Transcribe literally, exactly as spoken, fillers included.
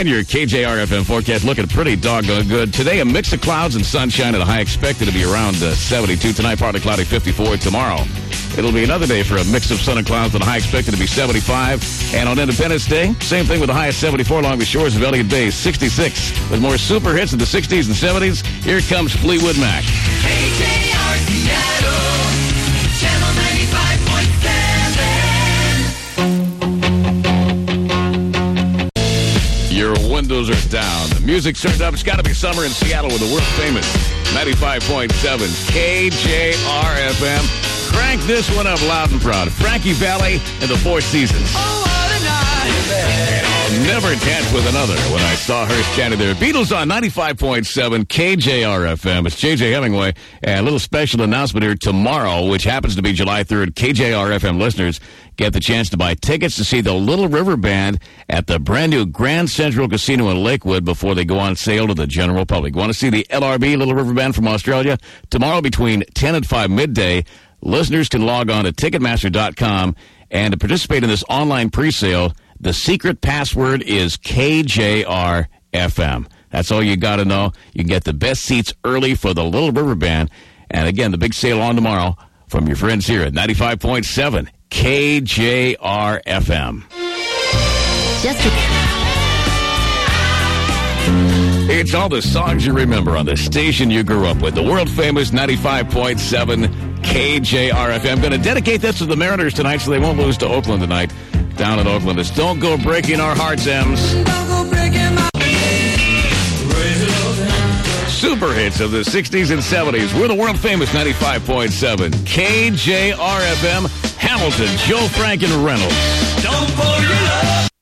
And your K J R F M forecast looking pretty doggone good. Today, a mix of clouds and sunshine at a high expected to be around uh, seventy-two. Tonight, partly cloudy, fifty-four. Tomorrow, it'll be another day for a mix of sun and clouds and a high expected to be seventy-five. And on Independence Day, same thing with a high of seventy-four along the shores of Elliott Bay, sixty-six. With more super hits in the sixties and seventies, here comes Fleetwood Mac. K J R Seattle, Channel ninety-five point seven. Your windows are down. The music's turned up. It's got to be summer in Seattle with the world famous ninety-five point seven K J R F M. Crank this one up loud and proud. Frankie Valli and the Four Seasons. Oh, what a night. And I'll never dance with another when I saw her standing there. Beatles on ninety-five point seven K J R F M. It's J J Hemingway. And a little special announcement here tomorrow, which happens to be July third. K J R F M listeners get the chance to buy tickets to see the Little River Band at the brand new Grand Central Casino in Lakewood before they go on sale to the general public. Want to see the L R B, Little River Band from Australia? Tomorrow between ten and five midday, listeners can log on to Ticketmaster dot com and to participate in this online presale. The secret password is K J R F M. That's all you got to know. You can get the best seats early for the Little River Band. And again, the big sale on tomorrow from your friends here at ninety-five point seven K J R F M. Just a- It's all the songs you remember on the station you grew up with. The world-famous ninety-five point seven K J R F M. Going to dedicate this to the Mariners tonight so they won't lose to Oakland tonight. Down in Oakland. It's Don't Go Breaking Our Hearts, Ems. Don't go breaking my... Super hits of the sixties and seventies. We're the world-famous ninety-five point seven K J R F M. Hamilton, Joe Frank, and Reynolds. Don't pour